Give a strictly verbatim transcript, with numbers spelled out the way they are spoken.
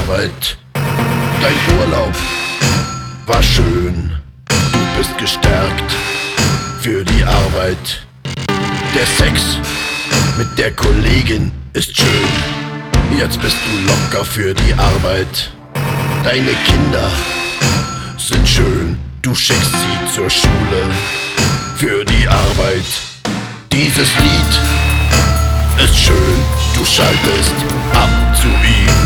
Arbeit. Dein Urlaub war schön, du bist gestärkt für die Arbeit. Der Sex mit der Kollegin ist schön, jetzt bist du locker für die Arbeit. Deine Kinder sind schön, du schickst sie zur Schule für die Arbeit. Dieses Lied ist schön, du schaltest ab zu ihm.